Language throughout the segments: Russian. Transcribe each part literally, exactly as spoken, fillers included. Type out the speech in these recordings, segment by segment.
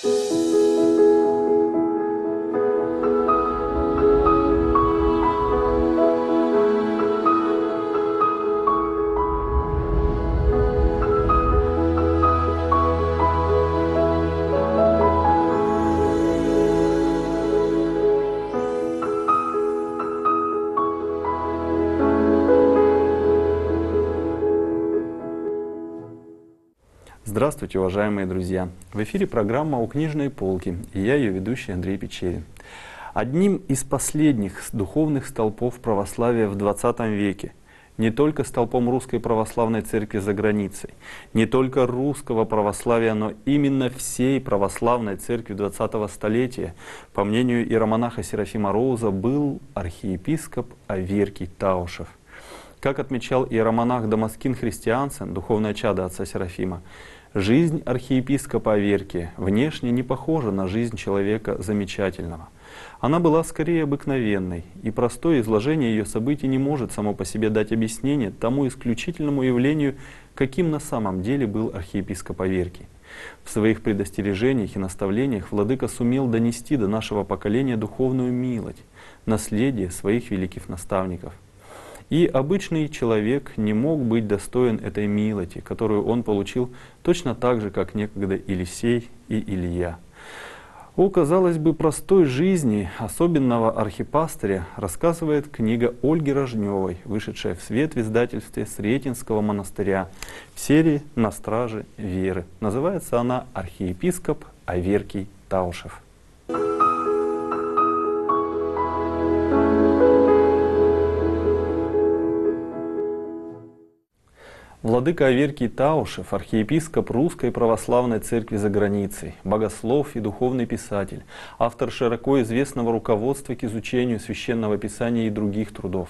Здравствуйте, уважаемые друзья! В эфире программа «У книжной полки» и я, ее ведущий Андрей Печерин. Одним из последних духовных столпов православия в двадцатом веке, не только столпом Русской Православной Церкви за границей, не только русского православия, но именно всей православной церкви двадцатого столетия, по мнению иеромонаха Серафима Роуза, был архиепископ Аверкий Таушев. Как отмечал иеромонах Дамаскин Христиансен, духовное чадо отца Серафима, жизнь архиепископа Аверкия внешне не похожа на жизнь человека замечательного. Она была скорее обыкновенной, и простое изложение ее событий не может само по себе дать объяснение тому исключительному явлению, каким на самом деле был архиепископ Аверкий. В своих предостережениях и наставлениях владыка сумел донести до нашего поколения духовную милость, наследие своих великих наставников. И обычный человек не мог быть достоин этой милости, которую он получил точно так же, как некогда Елисей и Илья. О, казалось бы, простой жизни особенного архипастыря рассказывает книга Ольги Рожневой, вышедшая в свет в издательстве Сретенского монастыря в серии «На страже веры». Называется она «Архиепископ Аверкий Таушев». Владыка Аверкий Таушев, архиепископ Русской Православной Церкви за границей, богослов и духовный писатель, автор широко известного руководства к изучению Священного Писания и других трудов.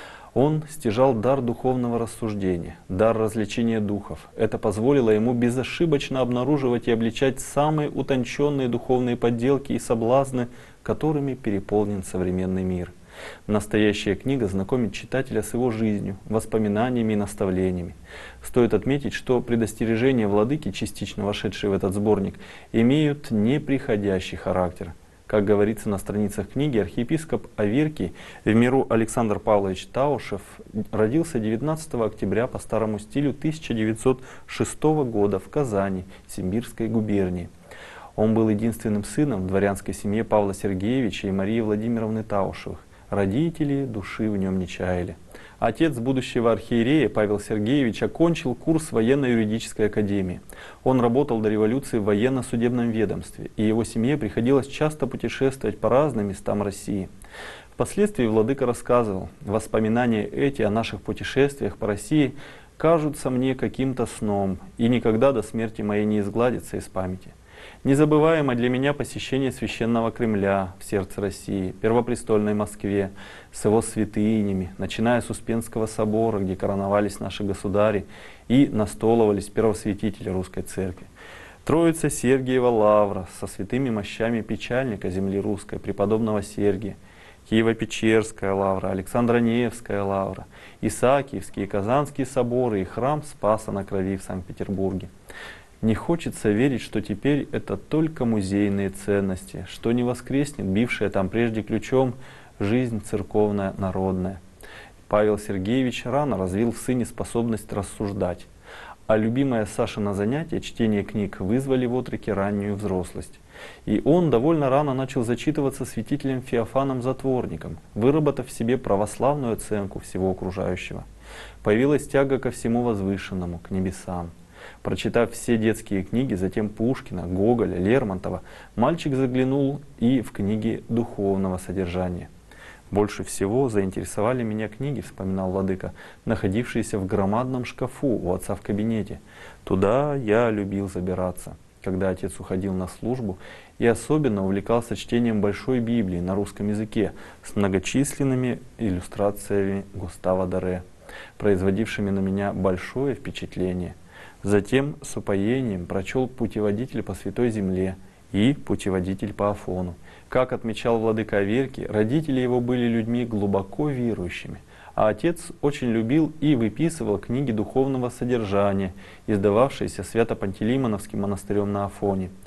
Он стяжал дар духовного рассуждения, дар развлечения духов. Это позволило ему безошибочно обнаруживать и обличать самые утонченные духовные подделки и соблазны, которыми переполнен современный мир. Настоящая книга знакомит читателя с его жизнью, воспоминаниями и наставлениями. Стоит отметить, что предостережения владыки, частично вошедшие в этот сборник, имеют неприходящий характер. Как говорится на страницах книги, архиепископ Аверкий в миру Александр Павлович Таушев родился девятнадцатого октября по старому стилю тысяча девятьсот шестого года в Казани, Симбирской губернии. Он был единственным сыном в дворянской семье Павла Сергеевича и Марии Владимировны Таушевых. Родители души в нем не чаяли. Отец будущего архиерея Павел Сергеевич окончил курс военно-юридической академии. Он работал до революции в военно-судебном ведомстве, и его семье приходилось часто путешествовать по разным местам России. Впоследствии владыка рассказывал: «Воспоминания эти о наших путешествиях по России кажутся мне каким-то сном, и никогда до смерти моей не изгладятся из памяти. Незабываемо для меня посещение священного Кремля в сердце России, первопрестольной Москве, с его святынями, начиная с Успенского собора, где короновались наши государи и настоловались первосвятители Русской Церкви. Троица Сергиева лавра со святыми мощами печальника земли русской, преподобного Сергия, Киево-Печерская лавра, Александро-Невская лавра, Исаакиевские и Казанские соборы и храм Спаса на Крови в Санкт-Петербурге. Не хочется верить, что теперь это только музейные ценности, что не воскреснет бившая там прежде ключом жизнь церковная, народная». Павел Сергеевич рано развил в сыне способность рассуждать, а любимое Сашино занятие, чтение книг, вызвали в отроке раннюю взрослость. И он довольно рано начал зачитываться святителем Феофаном Затворником, выработав в себе православную оценку всего окружающего. Появилась тяга ко всему возвышенному, к небесам. Прочитав все детские книги, затем Пушкина, Гоголя, Лермонтова, мальчик заглянул и в книги духовного содержания. «Больше всего заинтересовали меня книги», — вспоминал владыка, находившиеся в громадном шкафу у отца в кабинете. «Туда я любил забираться, когда отец уходил на службу, и особенно увлекался чтением Большой Библии на русском языке с многочисленными иллюстрациями Густава Доре, производившими на меня большое впечатление. Затем с упоением прочел «Путеводитель по Святой Земле» и «Путеводитель по Афону». Как отмечал владыка Аверкий, родители его были людьми глубоко верующими, а отец очень любил и выписывал книги духовного содержания, издававшиеся Свято-Пантелеймоновским монастырем на Афоне.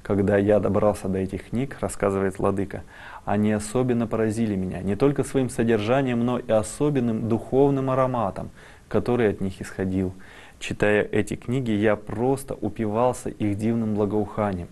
Когда я добрался до этих книг, рассказывает владыка, они особенно поразили меня не только своим содержанием, но и особенным духовным ароматом, который от них исходил. Читая эти книги, я просто упивался их дивным благоуханием.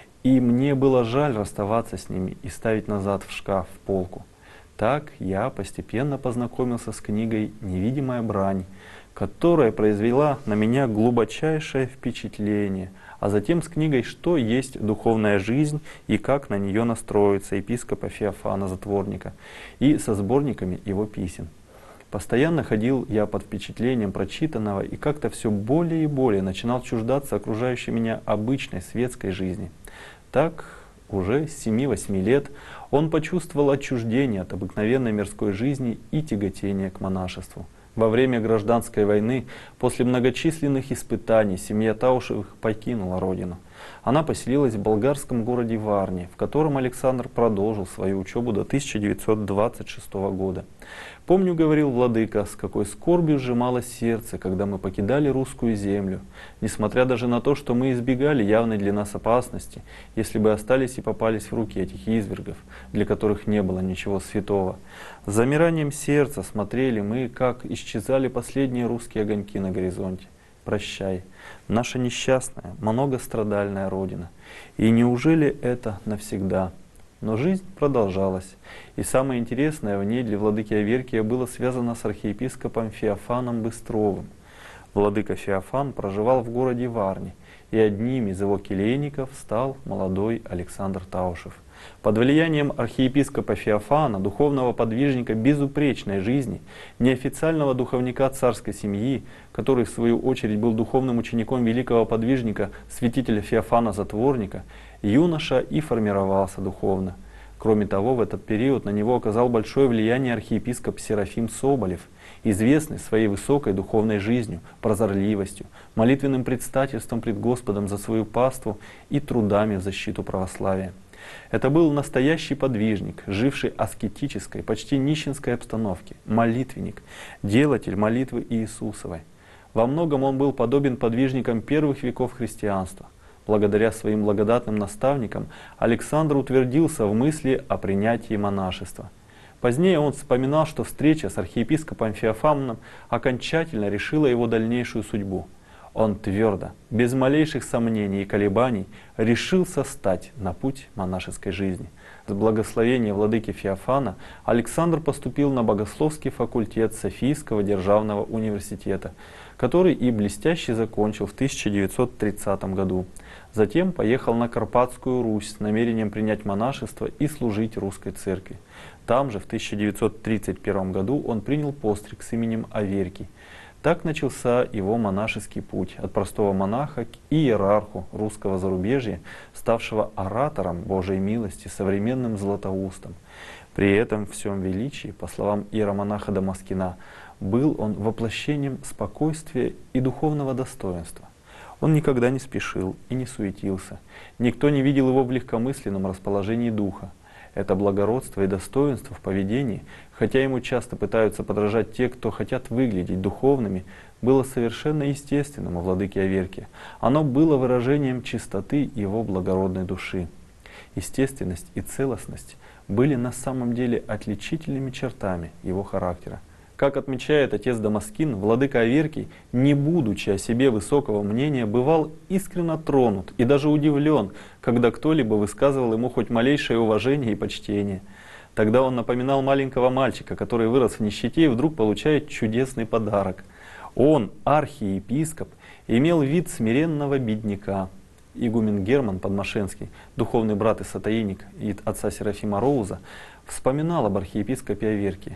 И мне было жаль расставаться с ними и ставить назад в шкаф, в полку. Так я постепенно познакомился с книгой «Невидимая брань», которая произвела на меня глубочайшее впечатление, а затем с книгой «Что есть духовная жизнь и как на нее настроиться» епископа Феофана Затворника и со сборниками его писем. Постоянно ходил я под впечатлением прочитанного и как-то все более и более начинал чуждаться окружающей меня обычной светской жизни. Так, уже с семи-восьми лет он почувствовал отчуждение от обыкновенной мирской жизни и тяготение к монашеству. Во время гражданской войны, после многочисленных испытаний, семья Таушевых покинула родину. Она поселилась в болгарском городе Варне, в котором Александр продолжил свою учебу до тысяча девятьсот двадцать шестого года. «Помню, — говорил владыка, — с какой скорбью сжималось сердце, когда мы покидали русскую землю, несмотря даже на то, что мы избегали явной для нас опасности, если бы остались и попались в руки этих извергов, для которых не было ничего святого. С замиранием сердца смотрели мы, как исчезали последние русские огоньки на горизонте. Прощай, наша несчастная, многострадальная Родина. И неужели это навсегда?» Но жизнь продолжалась, и самое интересное в ней для владыки Аверкия было связано с архиепископом Феофаном Быстровым. Владыка Феофан проживал в городе Варне, и одним из его келейников стал молодой Александр Таушев. Под влиянием архиепископа Феофана, духовного подвижника безупречной жизни, неофициального духовника царской семьи, который в свою очередь был духовным учеником великого подвижника, святителя Феофана Затворника, юноша и формировался духовно. Кроме того, в этот период на него оказал большое влияние архиепископ Серафим Соболев, известный своей высокой духовной жизнью, прозорливостью, молитвенным предстательством пред Господом за свою паству и трудами в защиту православия. Это был настоящий подвижник, живший аскетической, почти нищенской обстановке, молитвенник, делатель молитвы Иисусовой. Во многом он был подобен подвижникам первых веков христианства. Благодаря своим благодатным наставникам Александр утвердился в мысли о принятии монашества. Позднее он вспоминал, что встреча с архиепископом Феофаном окончательно решила его дальнейшую судьбу. Он твердо, без малейших сомнений и колебаний, решился стать на путь монашеской жизни. С благословения владыки Феофана Александр поступил на богословский факультет Софийского державного университета, который и блестяще закончил в тысяча девятьсот тридцатом году. Затем поехал на Карпатскую Русь с намерением принять монашество и служить русской церкви. Там же в тысяча девятьсот тридцать первом году он принял постриг с именем Аверкий. Так начался его монашеский путь от простого монаха к иерарху русского зарубежья, ставшего оратором Божьей милости, современным златоустом. При этом всем величии, по словам иеромонаха Дамаскина, был он воплощением спокойствия и духовного достоинства. Он никогда не спешил и не суетился. Никто не видел его в легкомысленном расположении духа. Это благородство и достоинство в поведении, хотя ему часто пытаются подражать те, кто хотят выглядеть духовными, было совершенно естественным у владыки Аверкия. Оно было выражением чистоты его благородной души. Естественность и целостность были на самом деле отличительными чертами его характера. Как отмечает отец Дамаскин, владыка Аверкий, не будучи о себе высокого мнения, бывал искренне тронут и даже удивлен, когда кто-либо высказывал ему хоть малейшее уважение и почтение. Тогда он напоминал маленького мальчика, который вырос в нищете и вдруг получает чудесный подарок. Он, архиепископ, имел вид смиренного бедняка. Игумен Герман Подмашенский, духовный брат и сотейник и отца Серафима Роуза, вспоминал об архиепископе Аверкии.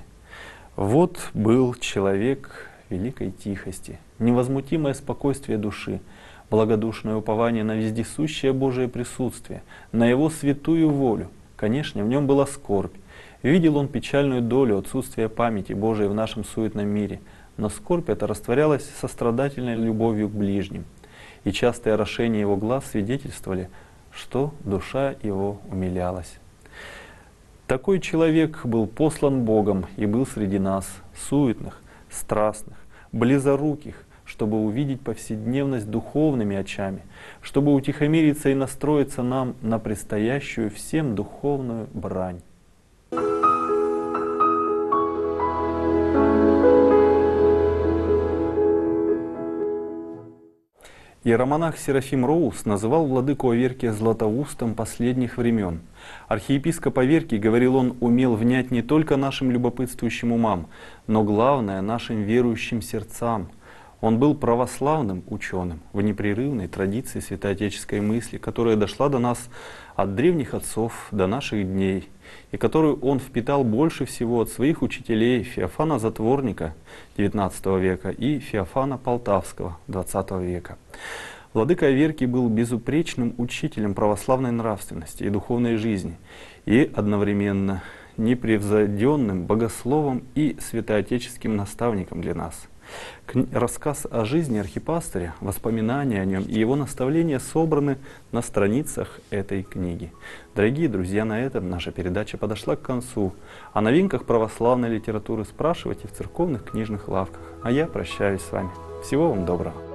Вот был человек великой тихости, невозмутимое спокойствие души, благодушное упование на вездесущее Божие присутствие, на Его святую волю. Конечно, в нем была скорбь. Видел он печальную долю отсутствия памяти Божией в нашем суетном мире, но скорбь эта растворялась сострадательной любовью к ближним. И частые орошения его глаз свидетельствовали, что душа его умилялась. Такой человек был послан Богом и был среди нас, суетных, страстных, близоруких, чтобы увидеть повседневность духовными очами, чтобы утихомириться и настроиться нам на предстоящую всем духовную брань. Иеромонах Серафим Роуз называл владыку Аверкия златоустом последних времен. Архиепископ Аверкий, говорил он, умел внять не только нашим любопытствующим умам, но главное нашим верующим сердцам. Он был православным ученым в непрерывной традиции святоотеческой мысли, которая дошла до нас от древних отцов до наших дней, и которую он впитал больше всего от своих учителей Феофана Затворника девятнадцатого века и Феофана Полтавского двадцатого века. Владыка Аверкий был безупречным учителем православной нравственности и духовной жизни, и одновременно непревзойденным богословом и святоотеческим наставником для нас. Рассказ о жизни архипастыря, воспоминания о нем и его наставления собраны на страницах этой книги. Дорогие друзья, на этом наша передача подошла к концу. О новинках православной литературы спрашивайте в церковных книжных лавках. А я прощаюсь с вами. Всего вам доброго.